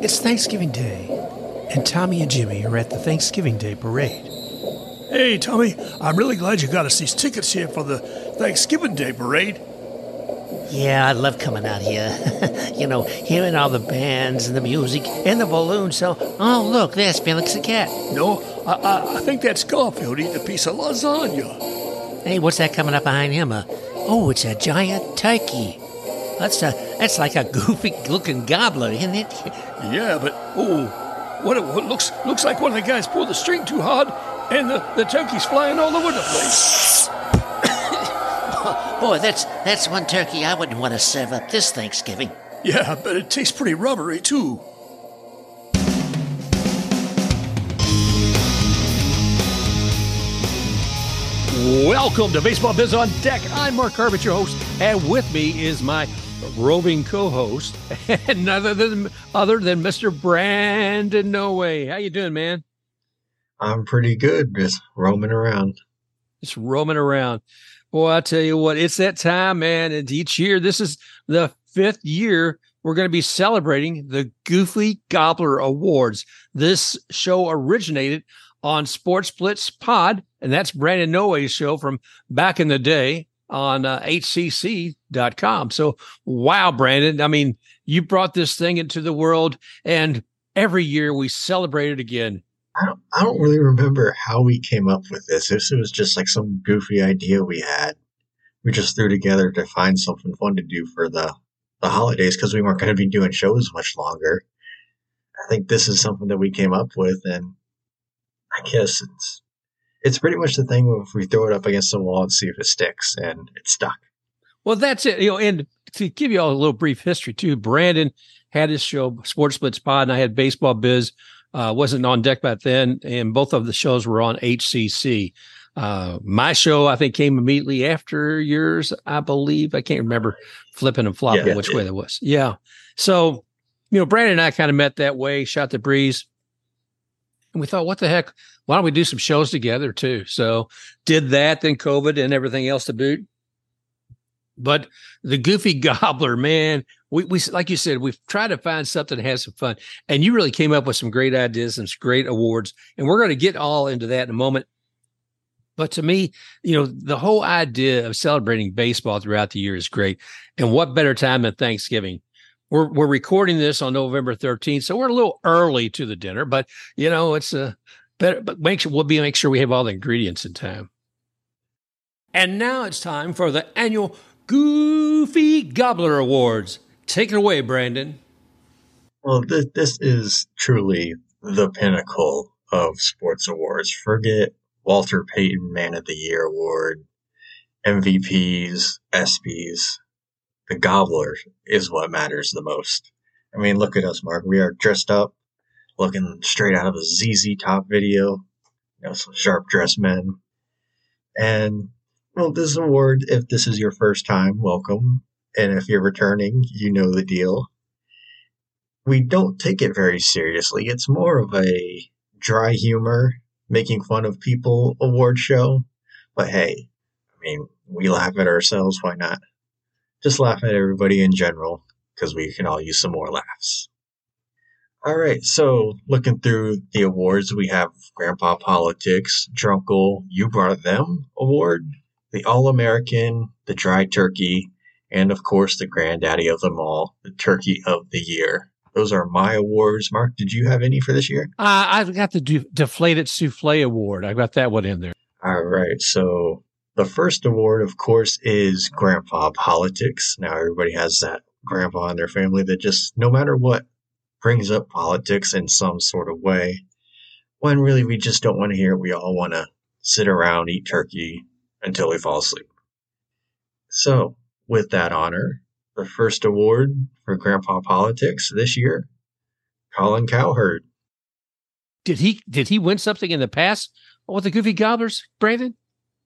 It's Thanksgiving Day, and Tommy and Jimmy are at the Thanksgiving Day parade. Hey, Tommy, I'm really glad you got us these tickets here for the Thanksgiving Day parade. Yeah, I love coming out here. Hearing all the bands and the music and the balloons. So, oh, look, there's Felix the cat. No, I think that's Garfield eating a piece of lasagna. Hey, what's that coming up behind him? It's a giant turkey. That's like a goofy-looking gobbler, isn't it? Yeah, but, what looks like one of the guys pulled the string too hard, and the turkey's flying all over the place. Boy, that's one turkey I wouldn't want to serve up this Thanksgiving. Yeah, but it tastes pretty rubbery, too. Welcome to Baseball Biz on Deck. I'm Mark Carbett, your host, and with me is my roving co-host, and other than Mr. Brandon Noe. How you doing, man? I'm pretty good, just roaming around. Just roaming around. Boy, I tell you what, it's that time, man. And each year, this is the 5th year we're going to be celebrating the Goofy Gobbler Awards. This show originated on Sports Blitz Pod, and that's Brandon Noe's show from back in the day on HCC.com. So, wow, Brandon. I mean, you brought this thing into the world, and every year we celebrate it again. I don't really remember how we came up with this. This was just like some goofy idea we had. We just threw together to find something fun to do for the holidays because we weren't going to be doing shows much longer. I think this is something that we came up with, and I guess it's pretty much the thing if we throw it up against the wall and see if it sticks, and it stuck. Well, that's it. And to give you all a little brief history too, Brandon had his show Sports Blitz Pod, and I had Baseball Biz. Wasn't on deck back then, and both of the shows were on HCC. My show, I think, came immediately after yours, I believe. I can't remember flipping and flopping which way that was. Yeah. So, Brandon and I kind of met that way, shot the breeze. And we thought, what the heck? Why don't we do some shows together too? So did that, then COVID and everything else to boot. But the Goofy Gobbler, man, we like you said, we've tried to find something that has some fun. And you really came up with some great ideas and some great awards. And we're going to get all into that in a moment. But to me, the whole idea of celebrating baseball throughout the year is great. And what better time than Thanksgiving? We're recording this on November 13th, so we're a little early to the dinner, but it's better. But make sure we have all the ingredients in time. And now it's time for the annual Goofy Gobbler Awards. Take it away, Brandon. Well, this is truly the pinnacle of sports awards. Forget Walter Payton Man of the Year Award, MVPs, ESPYs. The Gobbler is what matters the most. I mean, look at us, Mark. We are dressed up, looking straight out of a ZZ Top video. Some sharp dressed men. And, well, this award, if this is your first time, welcome. And if you're returning, you know the deal. We don't take it very seriously. It's more of a dry humor, making fun of people award show. But hey, I mean, we laugh at ourselves. Why not? Just laugh at everybody in general, because we can all use some more laughs. All right, so looking through the awards, we have Grandpa Politics, Drunkle, You Brought Them Award, the All-American, the Dry Turkey, and of course the granddaddy of them all, the Turkey of the Year. Those are my awards. Mark, did you have any for this year? I've got the Deflated Souffle Award. I got that one in there. All right, so the first award, of course, is Grandpa Politics. Now, everybody has that grandpa in their family that just, no matter what, brings up politics in some sort of way. When really we just don't want to hear it. We all want to sit around, eat turkey until we fall asleep. So, with that honor, the first award for Grandpa Politics this year, Colin Cowherd. Did he win something in the past with the Goofy Gobblers, Brandon?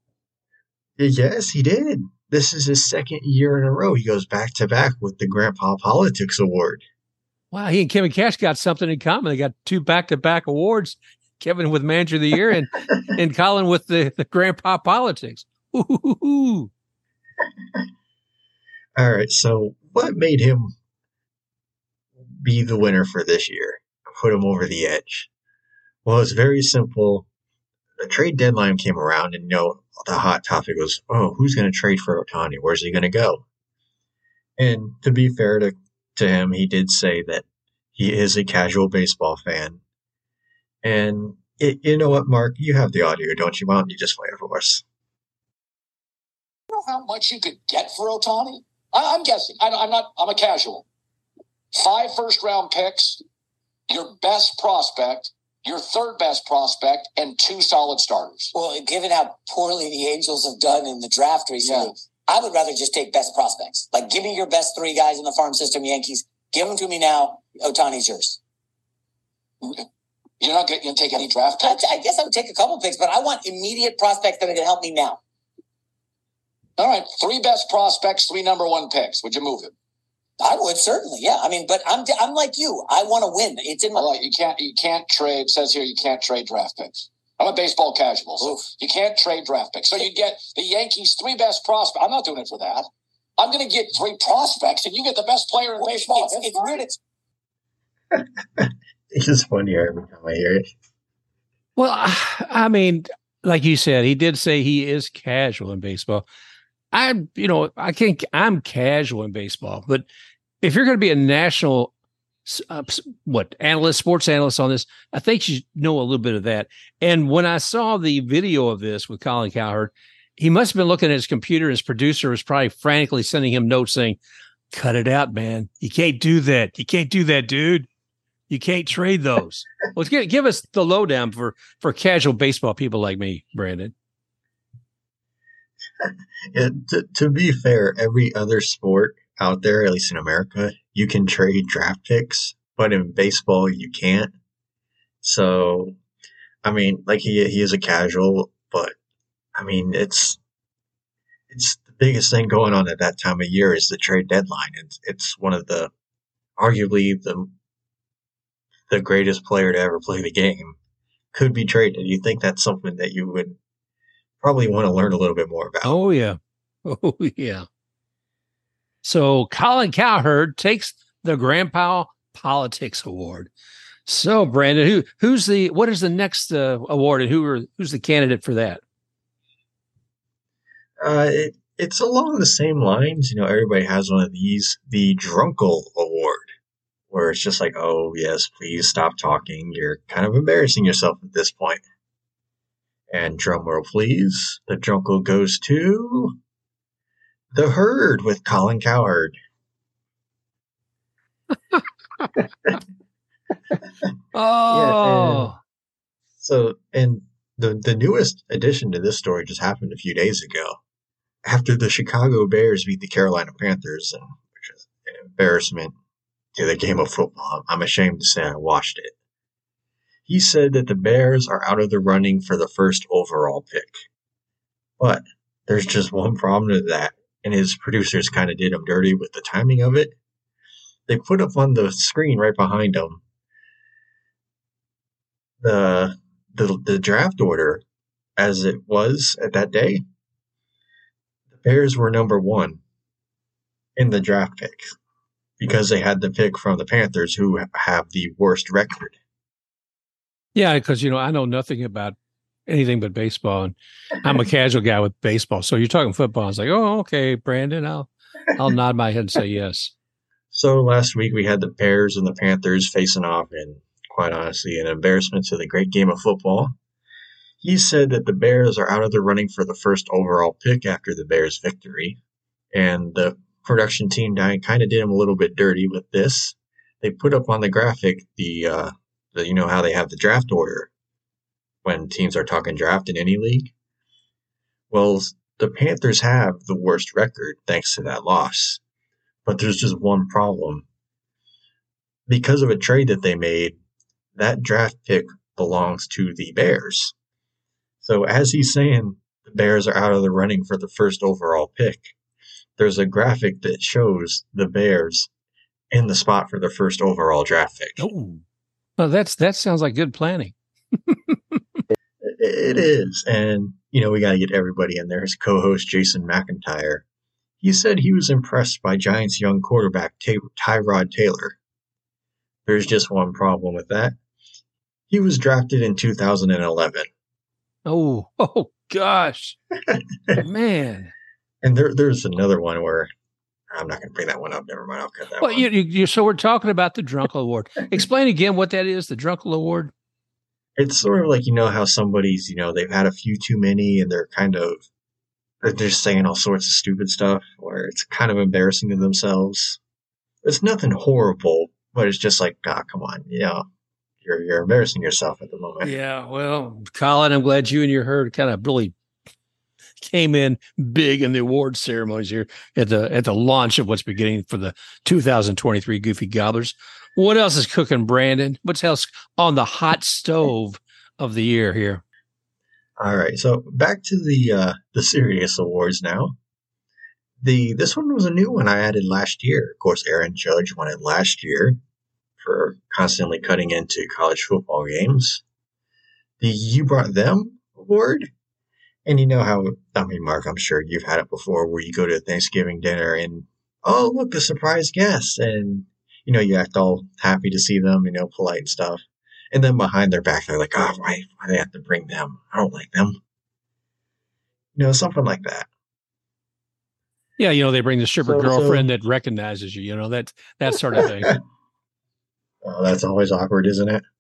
Yes, he did. This is his second year in a row. He goes back to back with the Grandpa Politics Award. Wow, he and Kevin Cash got something in common. They got 2 back-to-back awards. Kevin with Manager of the Year and Colin with the Grandpa Politics. Ooh. All right, so what made him be the winner for this year? Put him over the edge. Well, it's very simple. The trade deadline came around, and the hot topic was, oh, who's going to trade for Ohtani? Where's he going to go? And to be fair to him, he did say that he is a casual baseball fan. And you know what, Mark? You have the audio, don't you? Why don't you just play it for us? You know how much you could get for Ohtani? I'm guessing. I'm a casual. 5 first-round picks, your best prospect, your third best prospect, and 2 solid starters. Well, given how poorly the Angels have done in the draft recently, I would rather just take best prospects. Like, give me your best 3 guys in the farm system, Yankees. Give them to me now. Ohtani's yours. You're not going to take any draft picks? I guess I would take a couple picks, but I want immediate prospects that are going to help me now. All right, 3 best prospects, 3 number 1 picks. Would you move it? I would, certainly, yeah. I mean, but I'm like you. I want to win. It's in my... Well, you can't trade. It says here you can't trade draft picks. I'm a baseball casual, so you can't trade draft picks. So you get the Yankees' 3 best prospects. I'm not doing it for that. I'm going to get 3 prospects, and you get the best player in baseball. It's weird. It's just funny every time I hear it. Well, I mean, like you said, he did say he is casual in baseball. I think I'm casual in baseball, but if you're going to be a national, sports analyst on this, I think you know a little bit of that. And when I saw the video of this with Colin Cowherd, he must have been looking at his computer. His producer was probably frantically sending him notes saying, "Cut it out, man. You can't do that. You can't do that, dude. You can't trade those." Well, give us the lowdown for casual baseball people like me, Brandon. Yeah, to be fair, every other sport out there, at least in America, you can trade draft picks, but in baseball, you can't. So, I mean, like he is a casual, but I mean, it's the biggest thing going on at that time of year is the trade deadline. It's one of arguably the greatest player to ever play the game could be traded. You think that's something that you would probably want to learn a little bit more about. Oh, yeah. Oh, yeah. So Colin Cowherd takes the Grandpa Politics Award. So, Brandon, what is the next award, and who's the candidate for that? It's along the same lines. Everybody has one of these, the Drunkle Award, where it's just like, oh, yes, please stop talking. You're kind of embarrassing yourself at this point. And drumroll, please. The Drunkle goes to The Herd with Colin Cowherd. Oh. And the newest addition to this story just happened a few days ago. After the Chicago Bears beat the Carolina Panthers, which is an embarrassment to the game of football. I'm ashamed to say I watched it. He said that the Bears are out of the running for the first overall pick. But there's just one problem to that, and his producers kind of did him dirty with the timing of it. They put up on the screen right behind him the draft order as it was at that day. The Bears were number 1 in the draft pick because they had the pick from the Panthers, who have the worst record. Yeah, because, I know nothing about anything but baseball, and I'm a casual guy with baseball. So you're talking football. I was like, oh, okay, Brandon, I'll nod my head and say yes. So last week we had the Bears and the Panthers facing off, and quite honestly, an embarrassment to the great game of football. He said that the Bears are out of the running for the first overall pick after the Bears' victory, and the production team kind of did him a little bit dirty with this. They put up on the graphic the how they have the draft order when teams are talking draft in any league. Well, the Panthers have the worst record thanks to that loss. But there's just one problem. Because of a trade that they made, that draft pick belongs to the Bears. So as he's saying the Bears are out of the running for the first overall pick, there's a graphic that shows the Bears in the spot for the first overall draft pick. Oh. Well, that sounds like good planning. It is. And, we got to get everybody in there. His co-host, Jason McIntyre, he said he was impressed by Giants' young quarterback, Tyrod Taylor. There's just one problem with that. He was drafted in 2011. Oh gosh, man. And there's another one where I'm not going to bring that one up. Never mind. I'll cut that Well, one. so we're talking about the Drunkle Award. Explain again what that is, the Drunkle Award. It's sort of like, how somebody's, they've had a few too many and they're just saying all sorts of stupid stuff where it's kind of embarrassing to themselves. It's nothing horrible, but it's just like, come on, you're embarrassing yourself at the moment. Yeah, well, Colin, I'm glad you and your herd kind of really came in big in the award ceremonies here at the launch of what's beginning for the 2023 Goofy Gobblers. What else is cooking, Brandon? What's else on the hot stove of the year here? All right, so back to the serious awards now. This one was a new one I added last year. Of course, Aaron Judge won it last year for constantly cutting into college football games. The You Brought Them Award. And you know how, Mark, I'm sure you've had it before where you go to a Thanksgiving dinner and, oh, look, a surprise guest. And, you act all happy to see them, polite and stuff. And then behind their back, they're like, oh, why do they have to bring them? I don't like them. Something like that. Yeah, they bring the stripper girlfriend that recognizes you, that sort of thing. Oh, that's always awkward, isn't it?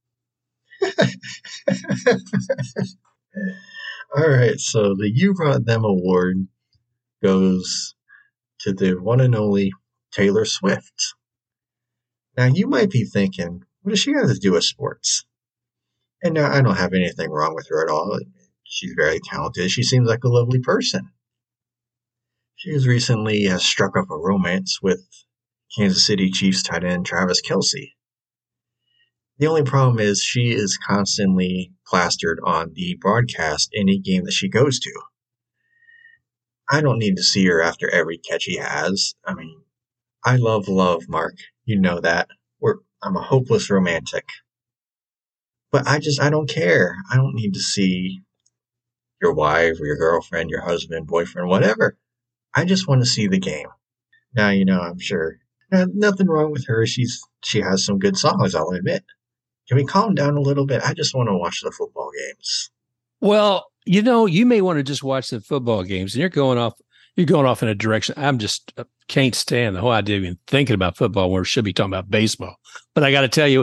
All right, so the You Brought Them Award goes to the one and only Taylor Swift. Now, you might be thinking, what does she have to do with sports? And now, I don't have anything wrong with her at all. She's very talented. She seems like a lovely person. She has recently struck up a romance with Kansas City Chiefs tight end Travis Kelce. The only problem is she is constantly plastered on the broadcast any game that she goes to. I don't need to see her after every catch he has. I love love, Mark. You know that. I'm a hopeless romantic. But I don't care. I don't need to see your wife or your girlfriend, your husband, boyfriend, whatever. I just want to see the game. Now, I'm sure nothing wrong with her. She has some good songs, I'll admit. Can we calm down a little bit? I just want to watch the football games. Well, you may want to just watch the football games, and you're going off in a direction. I'm just can't stand the whole idea of even thinking about football when we should be talking about baseball. But I got to tell you,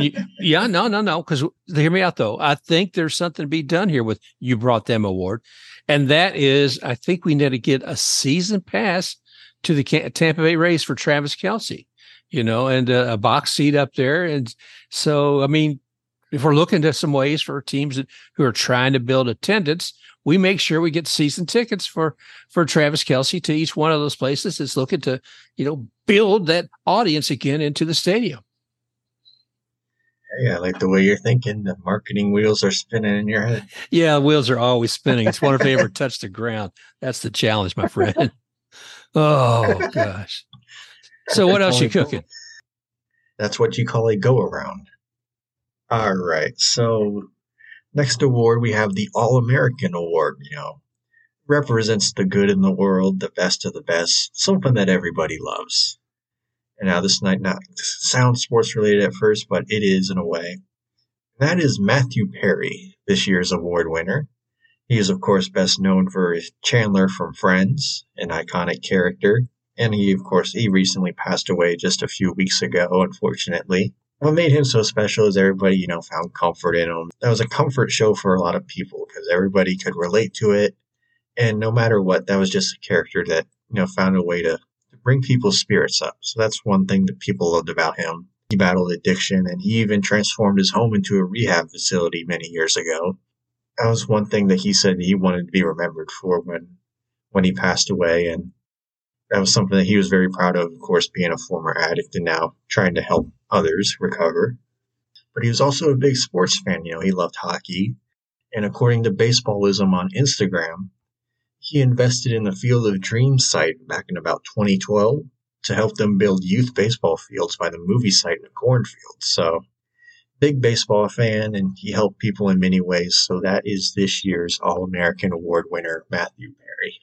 no, because hear me out though. I think there's something to be done here with You Brought Them Award, and that is, I think we need to get a season pass to the Tampa Bay Rays for Travis Kelce. And a box seat up there. And so, if we're looking to some ways for teams who are trying to build attendance, we make sure we get season tickets for Travis Kelce to each one of those places that's looking to, build that audience again into the stadium. Yeah, I like the way you're thinking. The marketing wheels are spinning in your head. Yeah, wheels are always spinning. It's wonder if they ever touch the ground. That's the challenge, my friend. Oh, gosh. So what else you cooking? That's what you call a go-around. All right. So next award, we have the All-American Award. Represents the good in the world, the best of the best, something that everybody loves. And now this might not sound sports-related at first, but it is in a way. That is Matthew Perry, this year's award winner. He is, of course, best known for Chandler from Friends, an iconic character. And he recently passed away just a few weeks ago, unfortunately. What made him so special is everybody, found comfort in him. That was a comfort show for a lot of people because everybody could relate to it. And no matter what, that was just a character that, found a way to bring people's spirits up. So that's one thing that people loved about him. He battled addiction and he even transformed his home into a rehab facility many years ago. That was one thing that he said he wanted to be remembered for when he passed away. And that was something that he was very proud of course, being a former addict and now trying to help others recover. But he was also a big sports fan. He loved hockey. And according to Baseballism on Instagram, he invested in the Field of Dreams site back in about 2012 to help them build youth baseball fields by the movie site in a cornfield. So, big baseball fan, and he helped people in many ways. So that is this year's All-American Award winner, Matthew Perry.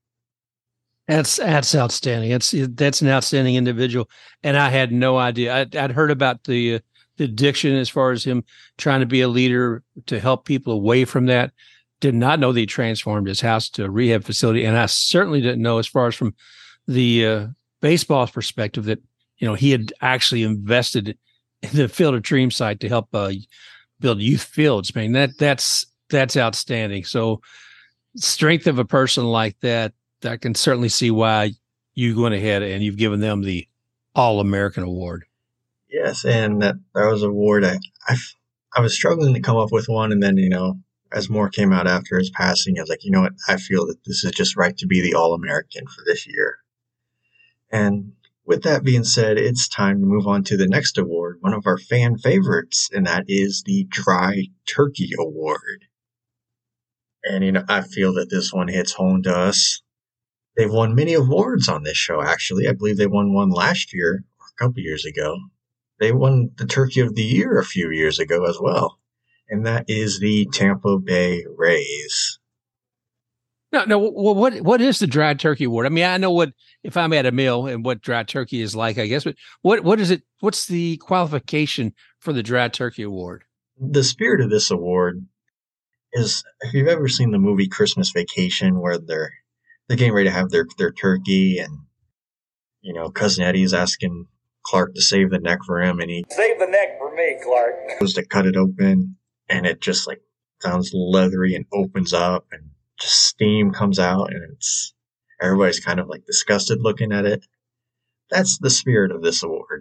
That's outstanding. That's an outstanding individual, and I had no idea. I'd heard about the the addiction as far as him trying to be a leader to help people away from that. Did not know that he transformed his house to a rehab facility. And I certainly didn't know, as far as from the baseball's perspective, that, he had actually invested in the Field of Dreams site to help build youth fields. I mean, that's outstanding. So strength of a person like that, I can certainly see why you went ahead and you've given them the All-American Award. Yes, and that was an award I was struggling to come up with one, and then, as more came out after his passing, I was like, you know what, I feel that this is just right to be the All-American for this year. And with that being said, it's time to move on to the next award, one of our fan favorites, and that is the Dry Turkey Award. And, I feel that this one hits home to us. They've won many awards on this show, actually. I believe they won one last year, or a couple years ago. They won the Turkey of the Year a few years ago as well. And that is the Tampa Bay Rays. No. Well, what is the Dry Turkey Award? I mean, I know if I'm at a meal and what dry turkey is like, I guess, but what is it? What's the qualification for the Dry Turkey Award? The spirit of this award is, if you've ever seen the movie Christmas Vacation, where they're getting ready to have their turkey, and Cousin Eddie's asking Clark to save the neck for him, and he save the neck for me, Clark. Goes to cut it open, and it just sounds leathery and opens up, and just steam comes out, and everybody's kind of disgusted looking at it. That's the spirit of this award.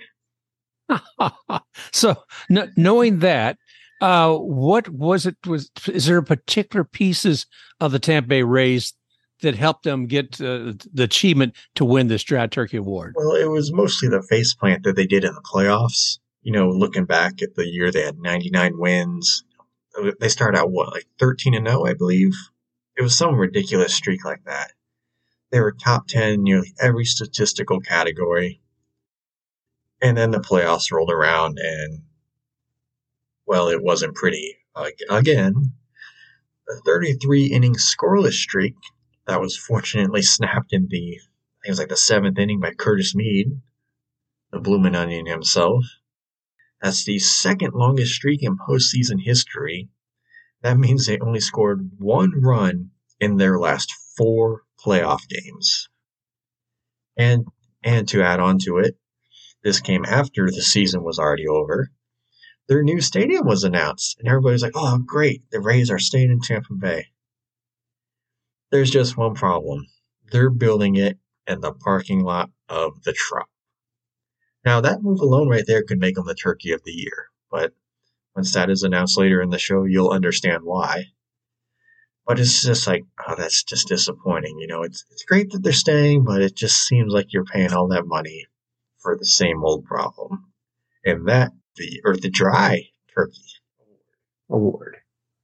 So knowing that, what was it? Is there particular pieces of the Tampa Bay Rays that helped them get the achievement to win this Dry Turkey Award? Well, it was mostly the faceplant that they did in the playoffs. Looking back at the year, they had 99 wins. They started out 13-0, I believe. It was some ridiculous streak like that. They were top 10 nearly every statistical category. And then the playoffs rolled around, and it wasn't pretty. Again, a 33-inning scoreless streak that was fortunately snapped in the 7th inning by Curtis Mead, the Bloomin' Onion himself. That's the second longest streak in postseason history. That means they only scored one run in their last 4 playoff games. And to add on to it, this came after the season was already over. Their new stadium was announced, and everybody's like, oh, great, the Rays are staying in Tampa Bay. There's just one problem. They're building it in the parking lot of the Trop. Now, that move alone right there could make them the Turkey of the Year, but once that is announced later in the show, you'll understand why. But it's just that's just disappointing. It's great that they're staying, but it just seems like you're paying all that money for the same old problem. And that, the Dry Turkey Award.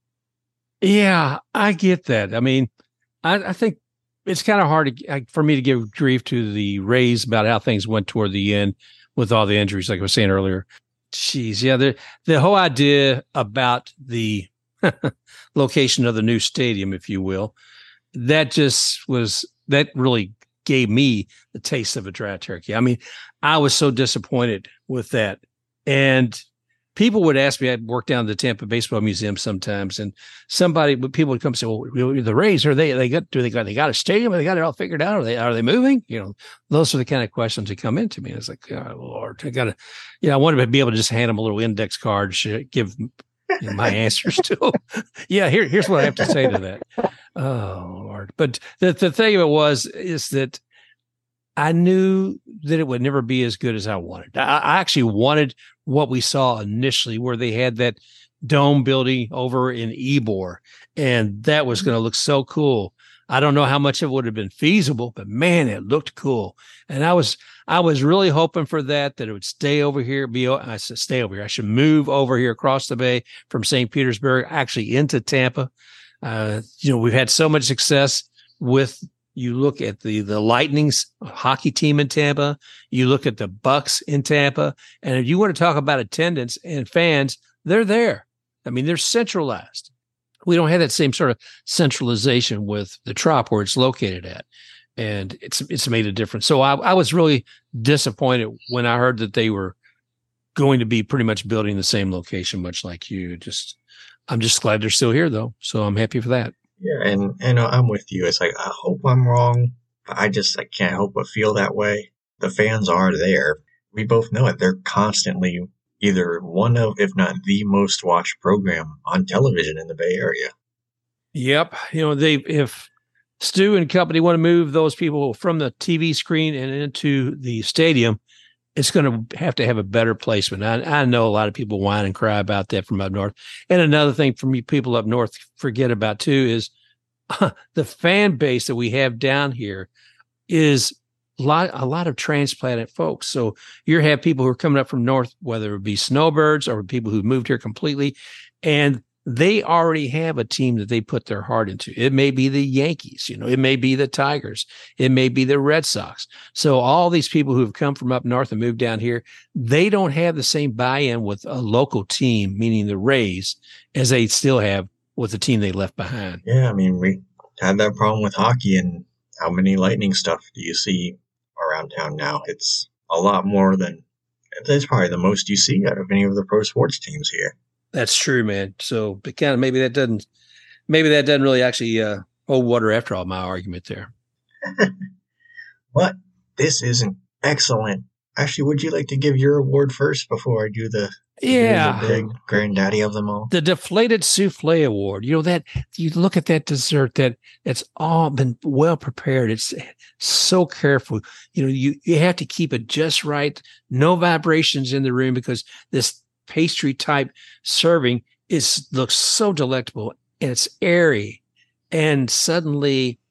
Yeah, I get that. I mean, I think it's kind of hard for me to give grief to the Rays about how things went toward the end with all the injuries, like I was saying earlier. Jeez, yeah, the whole idea about the location of the new stadium, if you will, that really gave me the taste of a dry turkey. I mean, I was so disappointed with that. And people would ask me, I'd work down at the Tampa Baseball Museum sometimes, and people would come and say, well, the Rays, do they got a stadium? They got it all figured out? Are they moving? Those are the kind of questions that come into me. And it's like, oh, Lord, I wanted to be able to just hand them a little index card, give my answers to them. Yeah, here's what I have to say to that. Oh, Lord. But the thing of it is that I knew that it would never be as good as I wanted. I actually wanted what we saw initially, where they had that dome building over in Ybor, and that was going to look so cool. I don't know how much it would have been feasible, but man, it looked cool. And I was really hoping for that it would stay over here. I said, stay over here. I should move over here across the bay from St. Petersburg, actually into Tampa. We've had so much success with. You look at the Lightning's hockey team in Tampa. You look at the Bucks in Tampa. And if you want to talk about attendance and fans, they're there. I mean, they're centralized. We don't have that same sort of centralization with the Trop where it's located at. And it's made a difference. So I was really disappointed when I heard that they were going to be pretty much building the same location, much like you. I'm just glad they're still here, though. So I'm happy for that. Yeah, and I'm with you. It's like, I hope I'm wrong, but I can't help but feel that way. The fans are there. We both know it. They're constantly either one of, if not the most watched program on television in the Bay Area. Yep. If Stu and company want to move those people from the TV screen and into the stadium, it's going to have a better placement. I know a lot of people whine and cry about that from up north. And another thing from you people up north forget about too is the fan base that we have down here is a lot of transplanted folks. So you have people who are coming up from north, whether it be snowbirds or people who moved here completely, and they already have a team that they put their heart into. It may be the Yankees, it may be the Tigers, it may be the Red Sox. So all these people who have come from up north and moved down here, they don't have the same buy-in with a local team, meaning the Rays, as they still have with the team they left behind. Yeah, I mean, we had that problem with hockey, and how many Lightning stuff do you see around town now? It's a lot more than, it's probably the most you see out of any of the pro sports teams here. That's true, man. So, but kind of maybe that doesn't really actually hold water after all. My argument there. But this is an excellent. Actually, would you like to give your award first before I do the big granddaddy of them all? The Deflated Souffle Award. That you look at that dessert that's all been well prepared. It's so careful. You have to keep it just right. No vibrations in the room because this pastry type serving looks so delectable, and it's airy, and suddenly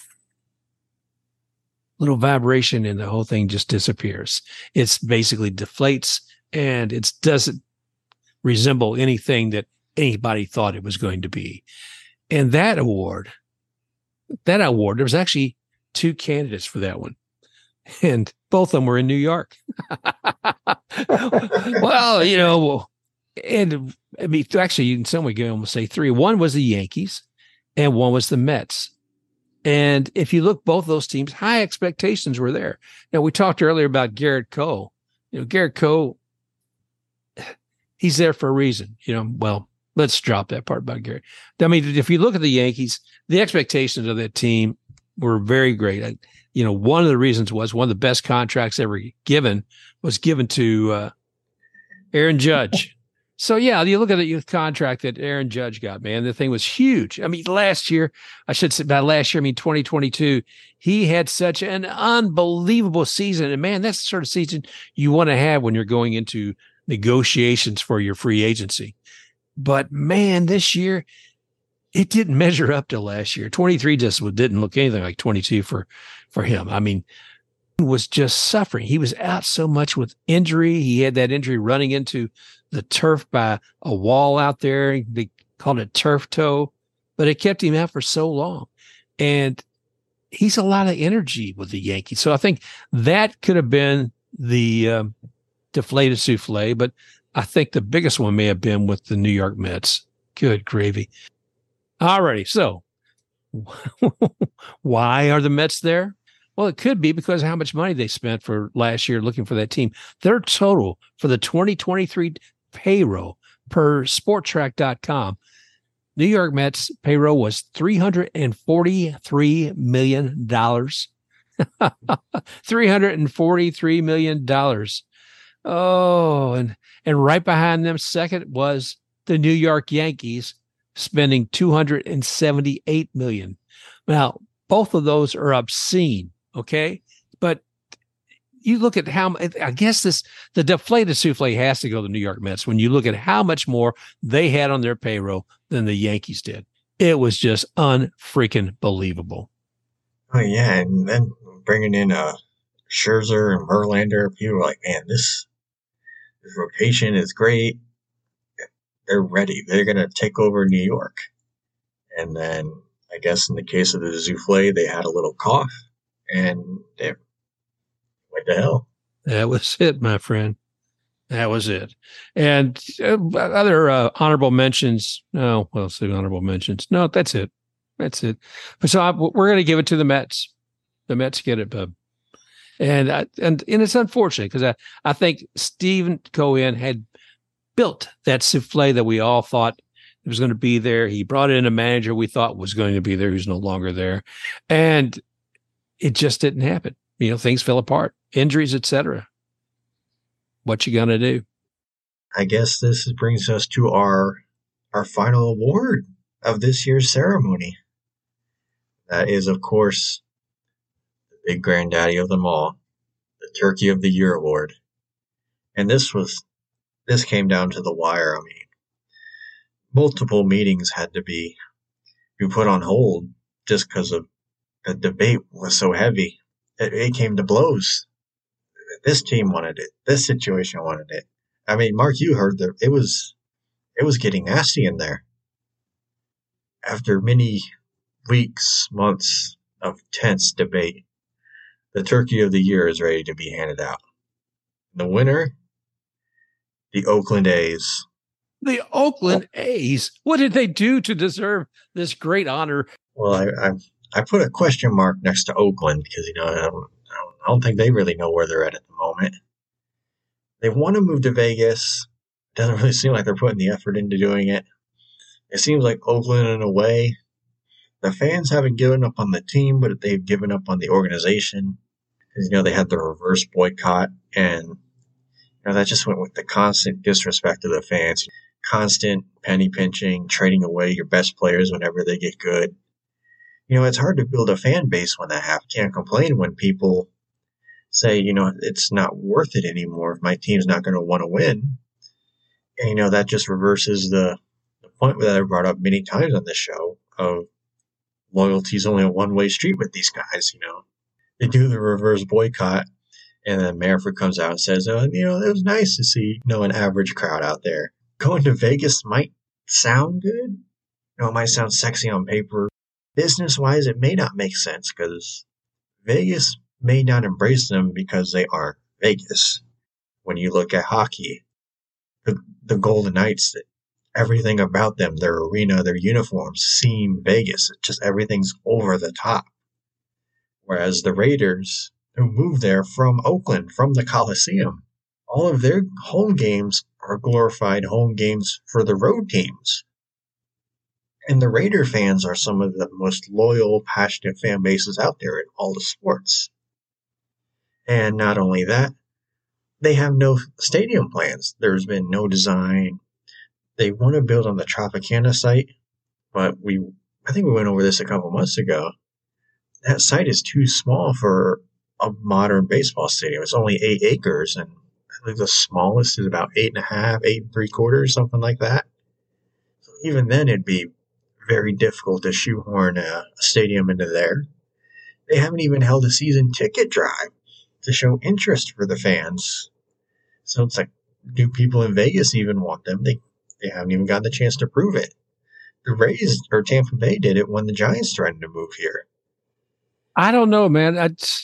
little vibration and the whole thing just disappears. It's basically deflates, and it doesn't resemble anything that anybody thought it was going to be. And that award, there was actually 2 candidates for that one, and both of them were in New York. Well, and I mean, actually, in some way, you can almost say 3. One was the Yankees, and one was the Mets. And if you look, both those teams, high expectations were there. Now, we talked earlier about Garrett Cole. Garrett Cole, he's there for a reason. Well, let's drop that part about Garrett. I mean, if you look at the Yankees, the expectations of that team were very great. One of the reasons was one of the best contracts ever given was given to Aaron Judge. So, yeah, you look at the contract that Aaron Judge got, man, the thing was huge. I mean, last year, I should say by last year, I mean 2022, he had such an unbelievable season. And, man, that's the sort of season you want to have when you're going into negotiations for your free agency. But, man, this year, it didn't measure up to last year. 23 just didn't look anything like 22 for him. I mean, he was just suffering. He was out so much with injury. He had that injury running into the turf by a wall out there. They called it turf toe, but it kept him out for so long. And he's a lot of energy with the Yankees. So I think that could have been the deflated souffle, but I think the biggest one may have been with the New York Mets. Good gravy. All righty. So why are the Mets there? Well, it could be because of how much money they spent for last year looking for that team. Their total for the 2023 payroll per Sporttrack.com, New York Mets payroll was $343 million. $343 million. Oh, and right behind them, second was the New York Yankees, spending $278 million. Now, both of those are obscene. Okay. But you look at how, I guess the deflated souffle has to go to the New York Mets when you look at how much more they had on their payroll than the Yankees did. It was just unfreaking believable. Oh, yeah. And then bringing in Scherzer and Verlander, people were like, man, this rotation is great. They're ready. They're going to take over New York. And then I guess in the case of the souffle, they had a little cough. And they went to hell. That was it, my friend. That was it. And other honorable mentions. No, well, say honorable mentions. No, that's it. That's it. But so we're going to give it to the Mets. The Mets get it, bub. And it's unfortunate because I think Stephen Cohen had built that souffle that we all thought was going to be there. He brought in a manager we thought was going to be there, who's no longer there, and it just didn't happen. Things fell apart, injuries, etc. What you gonna do? I guess this brings us to our final award of this year's ceremony. That is, of course, the big granddaddy of them all, the Turkey of the Year award. And this came down to the wire. I mean, multiple meetings had to be put on hold just because of the debate was so heavy. It came to blows. This team wanted it. This situation wanted it. I mean, Mark, you heard that it was getting nasty in there. After many weeks, months of tense debate, the Turkey of the Year is ready to be handed out. The winner, the Oakland A's. The Oakland A's? What did they do to deserve this great honor? Well, I put a question mark next to Oakland because, I don't think they really know where they're at the moment. They want to move to Vegas. Doesn't really seem like they're putting the effort into doing it. It seems like Oakland, in a way, the fans haven't given up on the team, but they've given up on the organization. Because, they had the reverse boycott, and that just went with the constant disrespect of the fans. Constant penny pinching, trading away your best players whenever they get good. It's hard to build a fan base when that happens. Can't complain when people say, it's not worth it anymore if my team's not going to want to win. And, that just reverses the point that I brought up many times on this show of loyalty is only a one-way street with these guys, They do the reverse boycott, and then Manfred comes out and says, it was nice to see, an average crowd out there. Going to Vegas might sound good. It might sound sexy on paper. Business-wise, it may not make sense because Vegas may not embrace them because they aren't Vegas. When you look at hockey, the Golden Knights, everything about them, their arena, their uniforms seem Vegas. It's just everything's over the top. Whereas the Raiders, who moved there from Oakland, from the Coliseum, all of their home games are glorified home games for the road teams. And the Raider fans are some of the most loyal, passionate fan bases out there in all the sports. And not only that, they have no stadium plans. There's been no design. They want to build on the Tropicana site, but I think we went over this a couple months ago. That site is too small for a modern baseball stadium. It's only 8 acres, and I think the smallest is about 8.5, 8 3/4, something like that. So even then, it'd be very difficult to shoehorn a stadium into there. They haven't even held a season ticket drive to show interest for the fans. So it's like, do people in Vegas even want them? They haven't even gotten the chance to prove it. The Rays or Tampa Bay did it when the Giants threatened to move here. I don't know, man.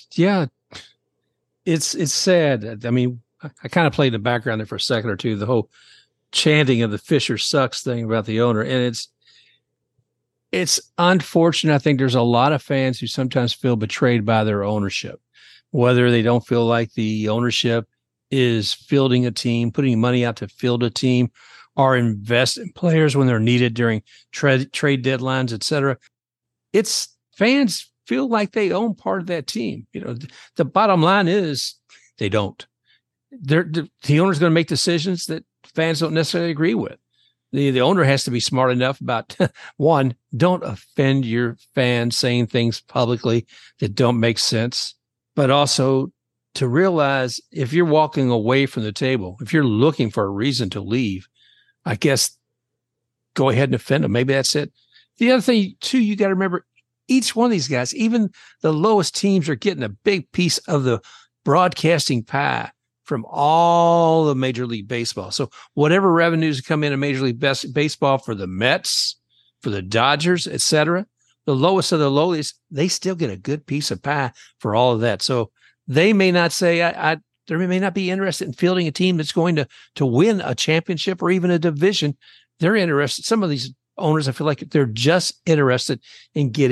It's sad. I mean, I kind of played in the background there for a second or two, the whole chanting of the Fisher sucks thing about the owner. And it's unfortunate. I think there's a lot of fans who sometimes feel betrayed by their ownership, whether they don't feel like the ownership is fielding a team, putting money out to field a team, or invest in players when they're needed during trade deadlines, et cetera. It's fans feel like they own part of that team. The bottom line is they don't. The owner's going to make decisions that fans don't necessarily agree with. The owner has to be smart enough about, one, don't offend your fans saying things publicly that don't make sense, but also to realize if you're walking away from the table, if you're looking for a reason to leave, I guess go ahead and offend them. Maybe that's it. The other thing, too, you got to remember, each one of these guys, even the lowest teams, are getting a big piece of the broadcasting pie from all of Major League Baseball. So whatever revenues come in Major League Baseball for the Mets, for the Dodgers, et cetera, the lowest of the lowest, they still get a good piece of pie for all of that. So they may not say, they may not be interested in fielding a team that's going to win a championship or even a division. They're interested. Some of these owners, I feel like they're just interested in getting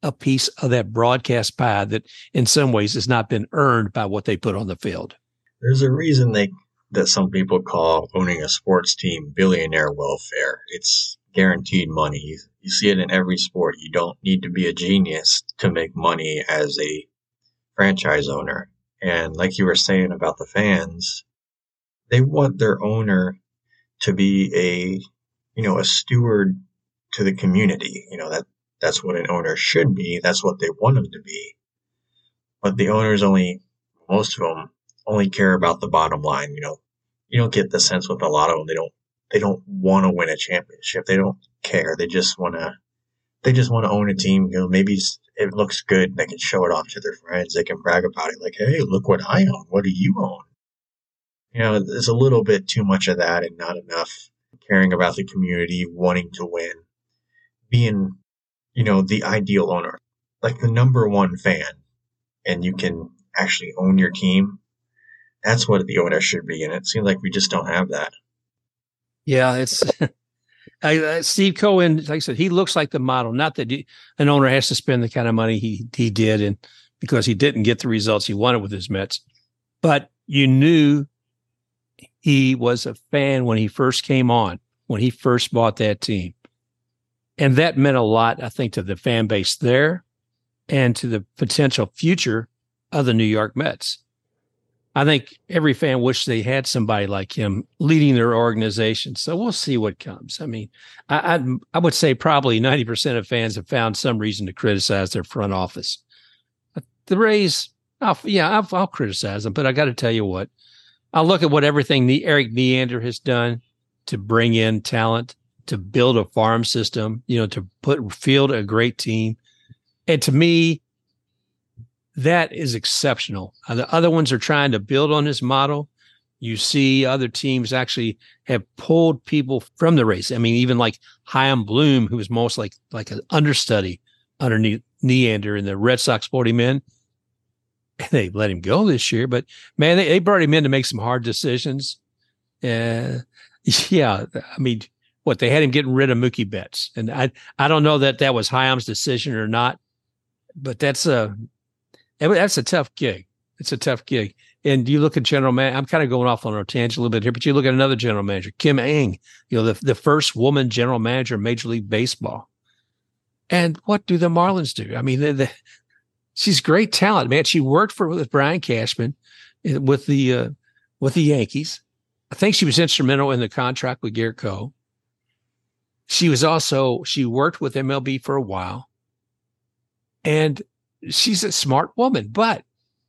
a piece of that broadcast pie that in some ways has not been earned by what they put on the field. There's a reason that some people call owning a sports team billionaire welfare. It's guaranteed money. You see it in every sport. You don't need to be a genius to make money as a franchise owner. And like you were saying about the fans, they want their owner to be a steward to the community. That's what an owner should be. That's what they want them to be. But the owners most of them only care about the bottom line. You don't get the sense with a lot of them. They don't want to win a championship. They don't care. They just want to own a team. Maybe it looks good. They can show it off to their friends. They can brag about it. Like, hey, look what I own. What do you own? There's a little bit too much of that and not enough caring about the community, wanting to win, being, the ideal owner, like the number one fan, and you can actually own your team. That's what the owner should be. And it seems like we just don't have that. Yeah, it's Steve Cohen, like I said, he looks like the model. Not that an owner has to spend the kind of money he did, and because he didn't get the results he wanted with his Mets. But you knew he was a fan when he first came on, when he first bought that team. And that meant a lot, I think, to the fan base there and to the potential future of the New York Mets. I think every fan wished they had somebody like him leading their organization. So we'll see what comes. I mean, I would say probably 90% of fans have found some reason to criticize their front office. The Rays, I'll criticize them, but I got to tell you what. I'll look at what everything Eric Neander has done to bring in talent, to build a farm system, to field a great team. And to me, that is exceptional. The other ones are trying to build on this model. You see other teams actually have pulled people from the race. I mean, even like Chaim Bloom, who was most like an understudy underneath Neander in the Red Sox 40 men. They let him go this year, but man, they brought him in to make some hard decisions. Yeah, I mean, they had him getting rid of Mookie Betts, and I don't know that was Chaim's decision or not, but that's a tough gig. It's a tough gig. And you look at general manager, I'm kind of going off on a tangent a little bit here, but you look at another general manager, Kim Ng, the first woman general manager in Major League Baseball. And what do the Marlins do? I mean, she's great talent, man. She worked with Brian Cashman with the Yankees. I think she was instrumental in the contract with Garrett Cole. She worked with MLB for a while, and she's a smart woman, but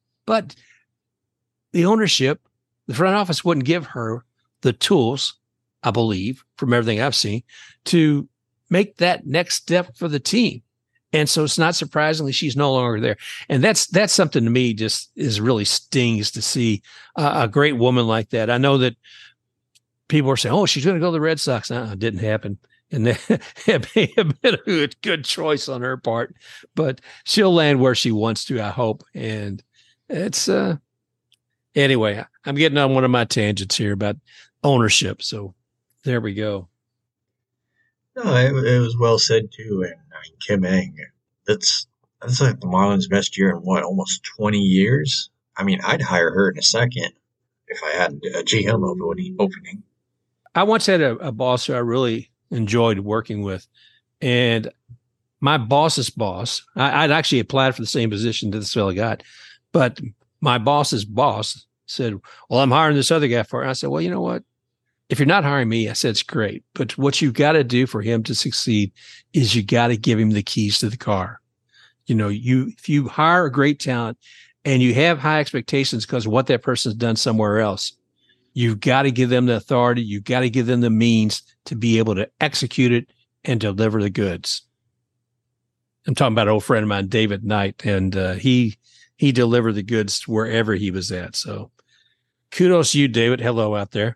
the ownership, the front office wouldn't give her the tools, I believe, from everything I've seen, to make that next step for the team. And so it's not surprisingly she's no longer there. And that's something to me just is really stings to see a great woman like that. I know that people are saying, oh, she's going to go to the Red Sox. No, it didn't happen. And it may have been a good choice on her part, but she'll land where she wants to, I hope. And it's anyway, I'm getting on one of my tangents here about ownership. So there we go. No, it was well said too. And I mean, Kim Ng, that's like the Marlins' best year in almost 20 years. I mean, I'd hire her in a second if I had a GM opening. I once had a boss who I really enjoyed working with, and my boss's boss, I'd actually applied for the same position that this fellow got, but my boss's boss said, well, I'm hiring this other guy for it. I said, well, you know what? If you're not hiring me, I said, it's great. But what you've got to do for him to succeed is you got to give him the keys to the car. If you hire a great talent and you have high expectations because of what that person's done somewhere else, you've got to give them the authority. You've got to give them the means to be able to execute it and deliver the goods. I'm talking about an old friend of mine, David Knight, and he delivered the goods wherever he was at. So kudos to you, David. Hello out there.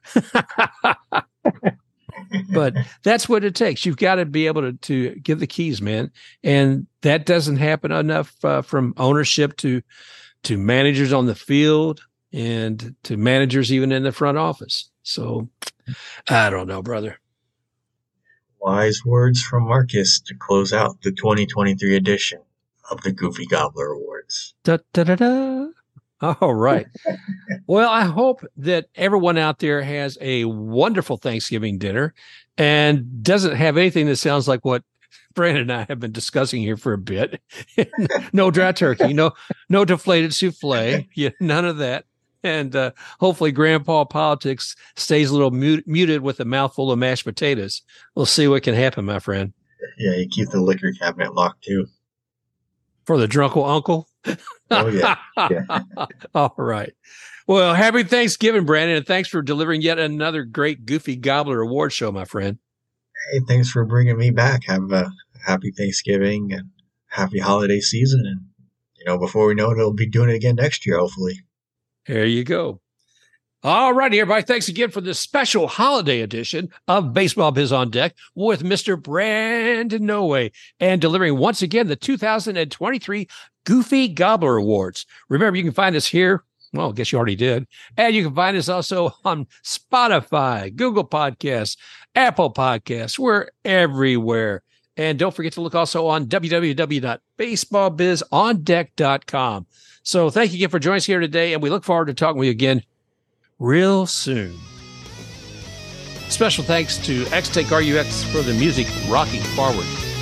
But that's what it takes. You've got to be able to give the keys, man. And that doesn't happen enough from ownership to managers on the field and to managers even in the front office. So I don't know, brother. Wise words from Marcus to close out the 2023 edition of the Goofy Gobbler Awards. Da, da, da, da. All right. Well, I hope that everyone out there has a wonderful Thanksgiving dinner and doesn't have anything that sounds like what Brandon and I have been discussing here for a bit. No dry turkey, no deflated souffle, none of that. And hopefully Grandpa Politics stays a little muted with a mouthful of mashed potatoes. We'll see what can happen, my friend. Yeah, you keep the liquor cabinet locked too. For the drunkle uncle? Oh, yeah. All right. Well, happy Thanksgiving, Brandon, and thanks for delivering yet another great Goofy Gobbler Award show, my friend. Hey, thanks for bringing me back. Have a happy Thanksgiving and happy holiday season. And, before we know it, we'll be doing it again next year, hopefully. There you go. All righty, everybody. Thanks again for this special holiday edition of Baseball Biz on Deck with Mr. Brandon Noe and delivering once again the 2023 Goofy Gobbler Awards. Remember, you can find us here. Well, I guess you already did. And you can find us also on Spotify, Google Podcasts, Apple Podcasts. We're everywhere. And don't forget to look also on www.baseballbizondeck.com. So thank you again for joining us here today, and we look forward to talking with you again real soon. Special thanks to X-Take RUX for the music Rocking Forward.